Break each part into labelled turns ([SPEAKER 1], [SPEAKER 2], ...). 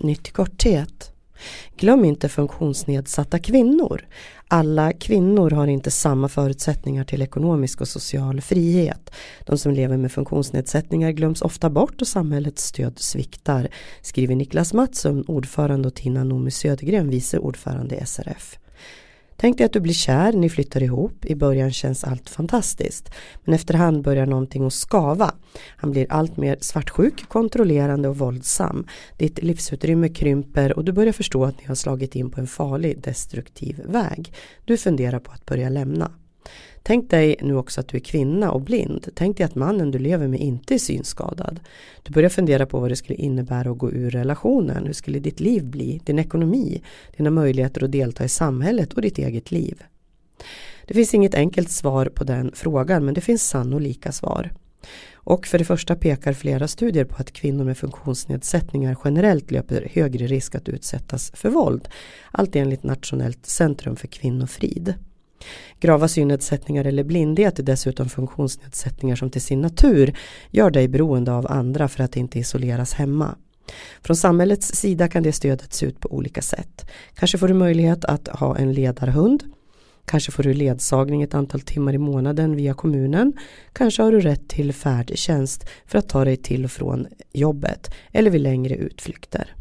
[SPEAKER 1] Nytt i korthet. Glöm inte funktionsnedsatta kvinnor. Alla kvinnor har inte samma förutsättningar till ekonomisk och social frihet. De som lever med funktionsnedsättningar glöms ofta bort och samhällets stöd sviktar, skriver Niklas Mattsson, ordförande, och Tina Nomi Södergren, vice ordförande i SRF. Tänk dig att du blir kär, ni flyttar ihop. I början känns allt fantastiskt. Men efterhand börjar någonting att skava. Han blir allt mer svartsjuk, kontrollerande och våldsam. Ditt livsutrymme krymper och du börjar förstå att ni har slagit in på en farlig, destruktiv väg. Du funderar på att börja lämna. Tänk dig nu också att du är kvinna och blind. Tänk dig att mannen du lever med inte är synskadad. Du börjar fundera på vad det skulle innebära att gå ur relationen. Hur skulle ditt liv bli, din ekonomi, dina möjligheter att delta i samhället och ditt eget liv? Det finns inget enkelt svar på den frågan, men det finns sannolika svar. Och för det första pekar flera studier på att kvinnor med funktionsnedsättningar generellt löper högre risk att utsättas för våld. Allt enligt Nationellt centrum för kvinnofrid. Grava synnedsättningar eller blindhet är dessutom funktionsnedsättningar som till sin natur gör dig beroende av andra för att inte isoleras hemma. Från samhällets sida kan det stödet se ut på olika sätt. Kanske får du möjlighet att ha en ledarhund. Kanske får du ledsagning ett antal timmar i månaden via kommunen. Kanske har du rätt till färdtjänst för att ta dig till och från jobbet eller vid längre utflykter.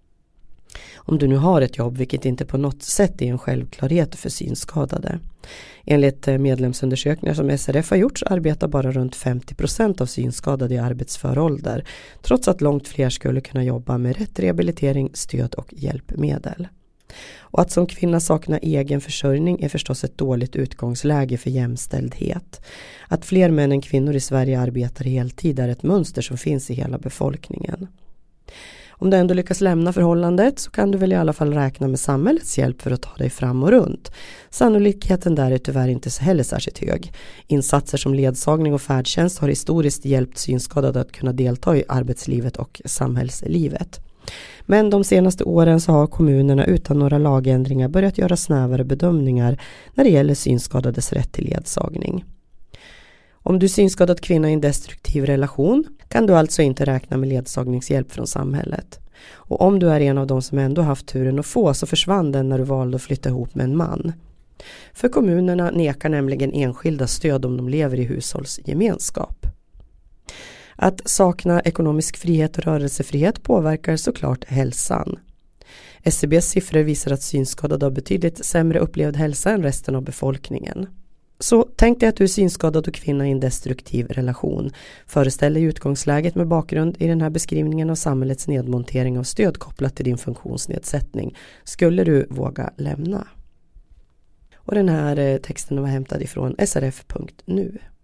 [SPEAKER 1] Om du nu har ett jobb, vilket inte på något sätt är en självklarhet för synskadade. Enligt medlemsundersökningar som SRF har gjort så arbetar bara runt 50% av synskadade i arbetsför ålder, trots att långt fler skulle kunna jobba med rätt rehabilitering, stöd och hjälpmedel. Och att som kvinna sakna egen försörjning är förstås ett dåligt utgångsläge för jämställdhet. Att fler män än kvinnor i Sverige arbetar heltid är ett mönster som finns i hela befolkningen. Om du ändå lyckas lämna förhållandet så kan du väl i alla fall räkna med samhällets hjälp för att ta dig fram och runt. Sannolikheten där är tyvärr inte heller särskilt hög. Insatser som ledsagning och färdtjänst har historiskt hjälpt synskadade att kunna delta i arbetslivet och samhällslivet. Men de senaste åren så har kommunerna utan några lagändringar börjat göra snävare bedömningar när det gäller synskadades rätt till ledsagning. Om du är synskadad kvinna i en destruktiv relation kan du alltså inte räkna med ledsagningshjälp från samhället. Och om du är en av de som ändå haft turen att få så försvann den när du valde att flytta ihop med en man. För kommunerna nekar nämligen enskilda stöd om de lever i hushållsgemenskap. Att sakna ekonomisk frihet och rörelsefrihet påverkar såklart hälsan. SCBs siffror visar att synskadade har betydligt sämre upplevd hälsa än resten av befolkningen. Så tänk dig att du är synskadad och kvinna i en destruktiv relation. Föreställ dig utgångsläget med bakgrund i den här beskrivningen av samhällets nedmontering av stöd kopplat till din funktionsnedsättning. Skulle du våga lämna? Och den här texten var hämtad ifrån srf.nu.